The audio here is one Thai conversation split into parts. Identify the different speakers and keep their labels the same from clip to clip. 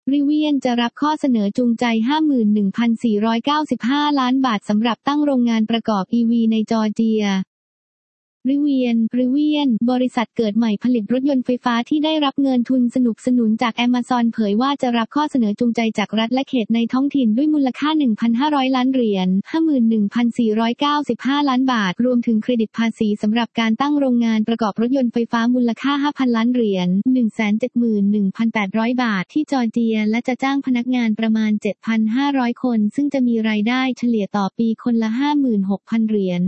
Speaker 1: ริเวียนจะรับข้อเสนอจูงใจ 51,495 ล้านบาทสำหรับตั้งโรงงานประกอบ EV ในจอร์เจียริเวียนบริษัทเกิดใหม่ผลิตรถยนต์ไฟฟ้าที่ได้รับเงินทุนสนับสนุนจาก Amazon เผยว่าจะรับข้อเสนอจูงใจจากรัฐและเขตในท้องถิ่นด้วยมูลค่า 1,500 ล้านเหรียญ 51,495 ล้านบาทรวมถึงเครดิตภาษีสำหรับการตั้งโรงงานประกอบรถยนต์ไฟฟ้ามูลค่า 5,000 ล้านเหรียญ 171,800 บาทที่จอร์เจียและจะจ้างพนักงานประมาณ 7,500 คนซึ่งจะมีรายได้เฉลี่ยต่อปีคนละ 56,000 เหรียญ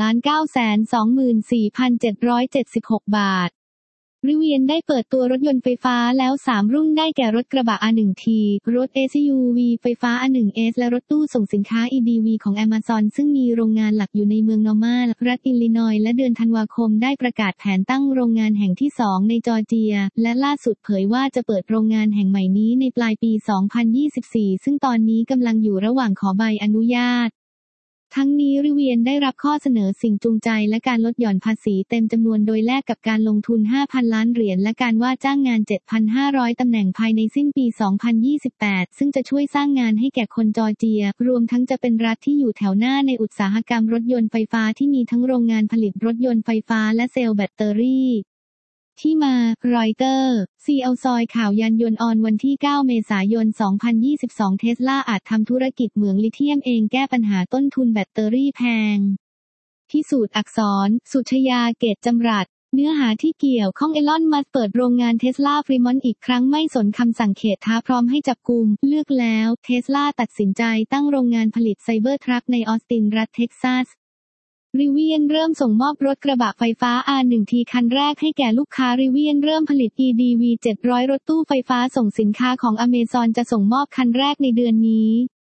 Speaker 1: 1,924,776 บาทริเวียนได้เปิดตัวรถยนต์ไฟฟ้าแล้ว 3 รุ่นได้แก่รถกระบะ R1T รถ SUV ไฟฟ้า R1S และรถตู้ส่งสินค้า EDV ของ Amazon ซึ่งมีโรงงานหลักอยู่ในเมืองนอร์มารัฐอิลลินอยส์และเดือนธันวาคมได้ประกาศแผนตั้งโรงงานแห่งที่ 2 ในจอร์เจียและล่าสุดเผยว่าจะเปิดโรงงานแห่งใหม่นี้ในปลายปี 2024 ซึ่งตอนนี้กำลังอยู่ระหว่างขอใบอนุญาตทั้งนี้ริเวียนได้รับข้อเสนอสิ่งจูงใจและการลดหย่อนภาษีเต็มจำนวนโดยแลกกับการลงทุน 5,000 ล้านเหรียญและการว่าจ้างงาน 7,500 ตำแหน่งภายในสิ้นปี 2028 ซึ่งจะช่วยสร้างงานให้แก่คนจอร์เจียรวมทั้งจะเป็นรัฐที่อยู่แถวหน้าในอุตสาหกรรมรถยนต์ไฟฟ้าที่มีทั้งโรงงานผลิตรถยนต์ไฟฟ้าและเซลล์แบตเตอรี่ที่มารอยเตอร์ซีเอลซอยข่าวยานยนต์ออนวันที่ 9 เมษายน 2022 เทสลาอาจทำธุรกิจเหมืองลิเธียมเองแก้ปัญหาต้นทุนแบตเตอรี่แพงพิสูจน์อักษรสุชยาเกตจำรัดเนื้อหาที่เกี่ยวข้องเอลอนมัสก์เปิดโรงงานเทสลาฟรีมอนต์อีกครั้งไม่สนคำสั่งเขตท้าพร้อมให้จับกุมเลือกแล้วเทสลาตัดสินใจตั้งโรงงานผลิตไซเบอร์ทรัคในออสตินรัฐเท็กซัสริเวียนเริ่มส่งมอบรถกระบะไฟฟ้า R1T คันแรกให้แก่ลูกค้าริเวียนเริ่มผลิต EDV 700 รถตู้ไฟฟ้าส่งสินค้าของ Amazon จะส่งมอบคันแรกในเดือนนี้